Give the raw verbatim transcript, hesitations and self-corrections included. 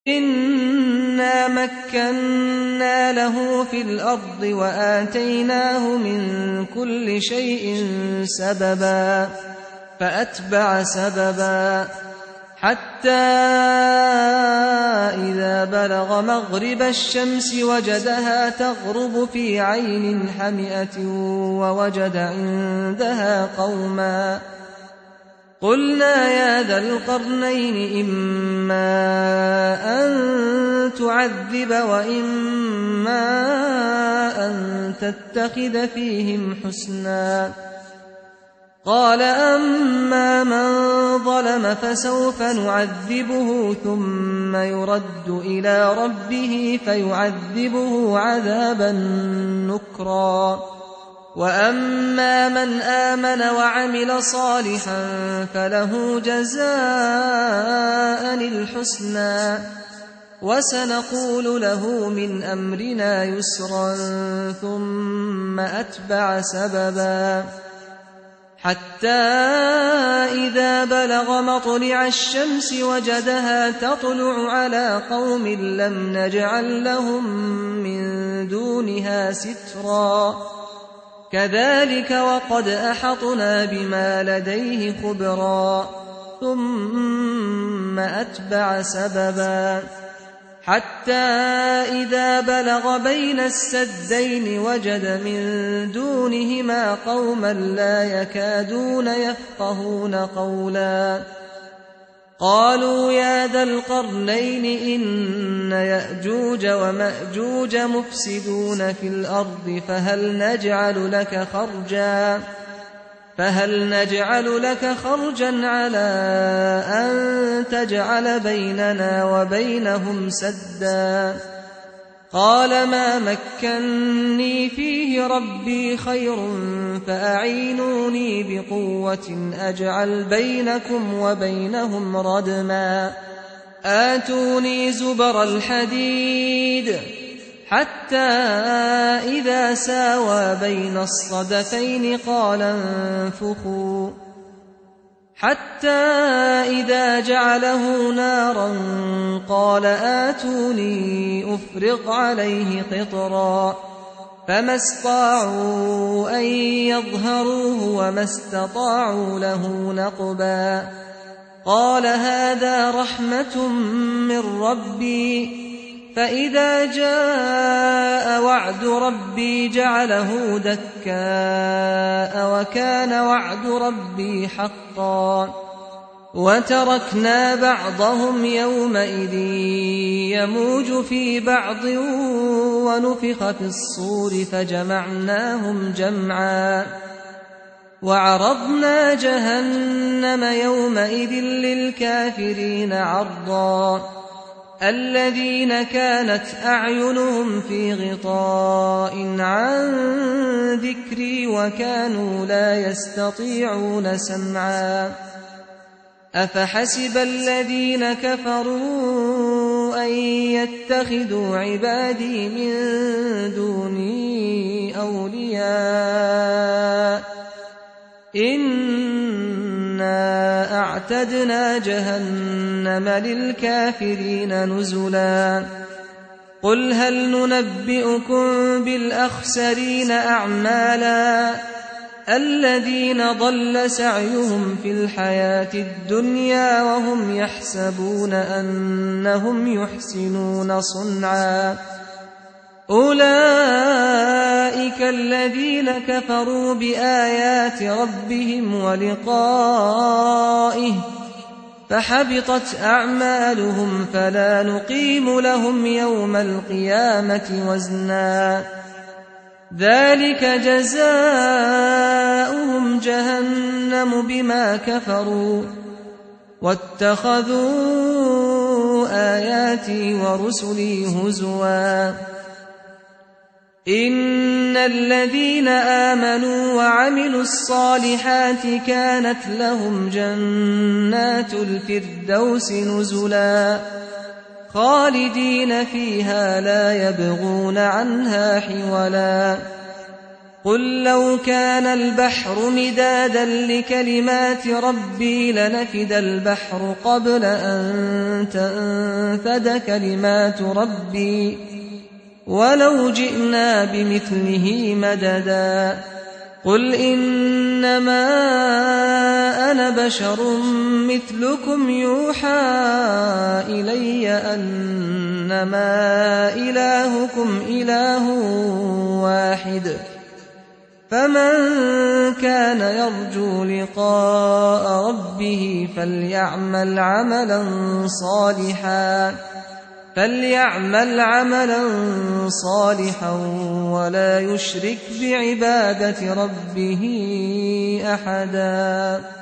إِنَّا مَكَّنَّا لَهُ فِي الْأَرْضِ وَآتَيْنَاهُ مِن كُلِّ شَيْءٍ سَبَبًا فَأَتْبَعَ سَبَبًا حَتَّى إِذَا بَلَغَ مَغْرِبَ الشَّمْسِ وَجَدَهَا تَغْرُبُ فِي عَيْنٍ حَمِئَةٍ وَوَجَدَ عِندَهَا قَوْمًا قُلْنَا يَا ذَا الْقَرْنَيْنِ إِمَّا أَن تُعَذِّبَ وَإِمَّا أَن تَتَّخِذَ فِيهِمْ حُسْنًا قَالَ أَمَّا مَن ظَلَمَ فَسَوْفَ نُعَذِّبُهُ ثُمَّ يُرَدُّ إِلَىٰ رَبِّهِ فَيُعَذِّبُهُ عَذَابًا نُكْرًا وَأَمَّا مَنْ آمَنَ وَعَمِلَ صَالِحًا فَلَهُ جَزَاءً الْحُسْنَى وَسَنَقُولُ لَهُ مِنْ أَمْرِنَا يُسْرًا ثُمَّ أَتْبَعَ سَبَبًا حَتَّى إِذَا بَلَغَ مَطْلِعَ الشَّمْسِ وَجَدَهَا تَطْلُعُ عَلَىٰ قَوْمٍ لَّمْ نَجْعَل لَّهُم مِّن دُونِهَا سِتْرًا كَذَٰلِكَ وَقَدْ أَحَطْنَا بِمَا لَدَيْهِ خُبْرًا ثُمَّ أَتْبَعَ سَبَبًا حَتَّى إِذَا بَلَغَ بَيْنَ السَّدَّيْنِ وَجَدَ مِن دُونِهِمَا قَوْمًا لَّا يَكَادُونَ يَفْقَهُونَ قَوْلًا قَالُوا يَا ذَا الْقَرْنَيْنِ إِنَّ يَأْجُوجَ وَمَأْجُوجَ مُفْسِدُونَ فِي الْأَرْضِ فَهَلْ نَجْعَلُ لَكَ خَرْجًا فهل نجعل لك خرجا على أن تجعل بيننا وبينهم سدا قال ما مكني فيه ربي خير فأعينوني بقوة أجعل بينكم وبينهم ردما آتوني زبر الحديد حتى إذا ساوى بين الصدفين قال انفخوا حتى إذا جعله نارا قال آتوني أفرغ عليه قطرا فما استطاعوا أن يظهروه وما استطاعوا له نقبا قال هذا رحمة من ربي فإذا جاء وعد ربي جعله دكاء وكان وعد ربي حقا وتركنا بعضهم يومئذ يموج في بعض ونفخ في الصور فجمعناهم جمعا وعرضنا جهنم يومئذ للكافرين عرضا الذين كانت أعينهم في غطاء عن ذكري وكانوا لا يستطيعون سمعا أفحسب الذين كفروا أن يتخذوا عبادي من دوني أولياء إنا أعتدنا جهنم للكافرين نزلا قل هل ننبئكم بالأخسرين أعمالا الذين ضل سعيهم في الحياة الدنيا وهم يحسبون أنهم يحسنون صنعا أولئك الذين كفروا بآيات ربهم ولقائه فحبطت أعمالهم فلا نقيم لهم يوم القيامة وزنا ذلك جزاؤهم جهنم بما كفروا واتخذوا آياتي ورسلي هزوا إن الذين آمنوا وعملوا الصالحات كانت لهم جنات الفردوس نزلا خالدين فيها لا يبغون عنها حولا قل لو كان البحر مدادا لكلمات ربي لنفد البحر قبل أن تنفد كلمات ربي ولو جئنا بمثله مددا قل إنما أنا بشر مثلكم يوحى إلي أنما إلهكم إله واحد فمن كان يرجو لقاء ربه فليعمل عملا صالحا فليعمل عملا صالحا ولا يشرك بعبادة ربه أحدا.